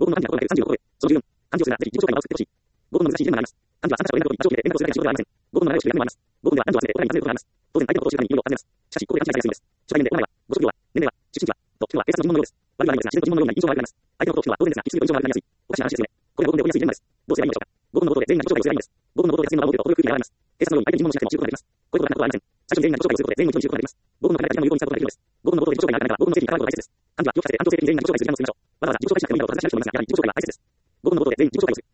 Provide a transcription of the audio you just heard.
語の暗記が535個で、その14、漢字をするならぜひ自己紹介を作ってほしい。語文の難しい事例もあります。漢字は参加者を連絡を取り、場所を決めて連絡をするだけの仕事ではありません。語文の流れを知るだけのもあります。語文では男女を集めてお互いに尋ねることがあります。当然相手のことを知るために意味を尋ねます。しかし、ここで勘違いがやすいのです。初対面でお名前は、ご職業は、年齢は、出身地は、と聞くのは警察の尋問のようです。悪意はないのですが、自然と尋問のような印象があります。相手のことを聞くのは当然ですが、いつも印象がありやすい。おかしな話ですよね。これが語文で起こりやすいジレンマです。どうすればいいのでしょうか。語文の冒頭で全員が自己紹介をすればいいんです。語文の冒頭で発言の場を設けると程よく空気が和らぎます。警察のように相手に尋問をしなくても知ることができます。こういうことがなくはありません。最初に全員が自己紹介をすることで全員の意見を知ることができます。語文の考え方も有効に使うことができるのです。語文の冒頭で自己紹介がなかなか語文の整理に関わることが大切です。漢字は記憶させて、暗唱性的に全員が自己紹介する時間を作りましょう。わざわざ自己紹介しなくてもいいなどと話し合う人もいますが、やはり自己紹介が大切です。語文の冒頭で全員自己紹介をする。